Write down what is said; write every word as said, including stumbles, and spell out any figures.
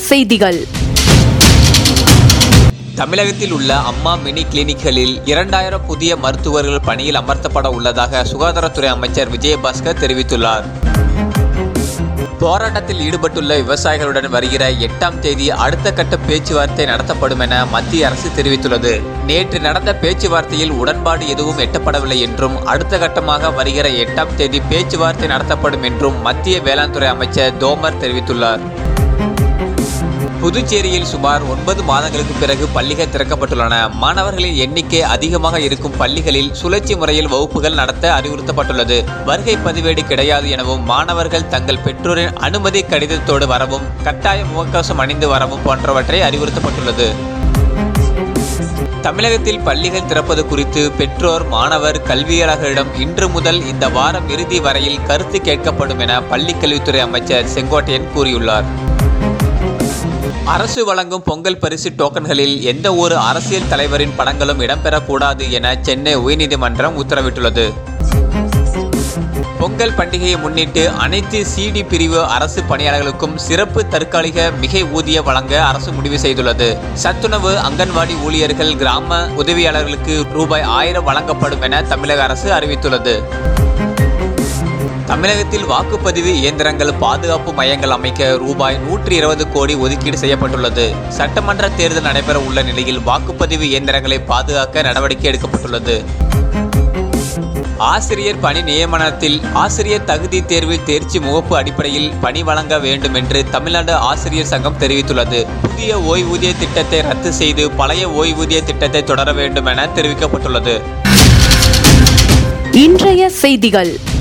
செய்திகள். தமிழகத்தில் உள்ள அம்மா மினி கிளினிக்களில் இரண்டாயிரம் புதிய மருத்துவர்கள் பணியில் அமர்த்தப்பட உள்ளதாக சுகாதாரத்துறை அமைச்சர் விஜயபாஸ்கர் தெரிவித்துள்ளார். போராட்டத்தில் ஈடுபட்டுள்ள விவசாயிகளுடன் வருகிற எட்டாம் தேதி அடுத்த கட்ட பேச்சுவார்த்தை நடத்தப்படும் என மத்திய அரசு தெரிவித்துள்ளது. நேற்று நடந்த பேச்சுவார்த்தையில் உடன்பாடு எதுவும் எட்டப்படவில்லை என்றும் அடுத்த கட்டமாக வருகிற எட்டாம் தேதி பேச்சுவார்த்தை நடத்தப்படும் என்றும் மத்திய வேளாண் துறை அமைச்சர் தோமர் தெரிவித்துள்ளார். புதுச்சேரியில் சுமார் ஒன்பது மாதங்களுக்கு பிறகு பள்ளிகள் திறக்கப்பட்டுள்ளன. மாணவர்களின் எண்ணிக்கை அதிகமாக இருக்கும் பள்ளிகளில் சுழற்சி முறையில் வகுப்புகள் நடத்த அறிவுறுத்தப்பட்டுள்ளது. வருகை பதிவேடு கிடையாது எனவும் மாணவர்கள் தங்கள் பெற்றோரின் அனுமதி கடிதத்தோடு வரவும் கட்டாய முகக்கவசம் அணிந்து வரவும் போன்றவற்றை அறிவுறுத்தப்பட்டுள்ளது. தமிழகத்தில் பள்ளிகள் திறப்பது குறித்து பெற்றோர் மாணவர் கல்வியாளர்களிடம் இன்று முதல் இந்த வாரம் இறுதி வரையில் கருத்து கேட்கப்படும் என பள்ளிக்கல்வித்துறை அமைச்சர் செங்கோட்டையன் கூறியுள்ளார். அரசு வழங்கும் பொங்கல் பரிசு டோக்கன்களில் எந்த ஒரு அரசியல் தலைவரின் படங்களும் இடம்பெறக்கூடாது என சென்னை உயர்நீதிமன்றம் உத்தரவிட்டுள்ளது. பொங்கல் பண்டிகையை முன்னிட்டு அனைத்து சிடி பிரிவு அரசு பணியாளர்களுக்கும் சிறப்பு தற்காலிக மிகை ஊதிய வழங்க அரசு முடிவு செய்துள்ளது. சத்துணவு அங்கன்வாடி ஊழியர்கள் கிராம உதவியாளர்களுக்கு ரூபாய் ஆயிரம் வழங்கப்படும் என தமிழக அரசு அறிவித்துள்ளது. தமிழகத்தில் வாக்குப்பதிவு இயந்திரங்கள் பாதுகாப்பு மையங்கள் அமைக்க ரூபாய் நூற்றி இருபது கோடி ஒதுக்கீடு செய்யப்பட்டுள்ளது. சட்டமன்ற தேர்தல் நடைபெற உள்ள நிலையில் வாக்குப்பதிவு இயந்திரங்களை பாதுகாக்க நடவடிக்கை எடுக்கப்பட்டுள்ளது. ஆசிரியர் பணி நியமனத்தில் ஆசிரியர் தகுதி தேர்வில் தேர்ச்சி முகப்பு அடிப்படையில் பணி வழங்க வேண்டும் என்று தமிழ்நாடு ஆசிரியர் சங்கம் தெரிவித்துள்ளது. புதிய ஓய்வூதிய திட்டத்தை ரத்து செய்து பழைய ஓய்வூதிய திட்டத்தை தொடர வேண்டும் என தெரிவிக்கப்பட்டுள்ளது. இன்றைய செய்திகள்.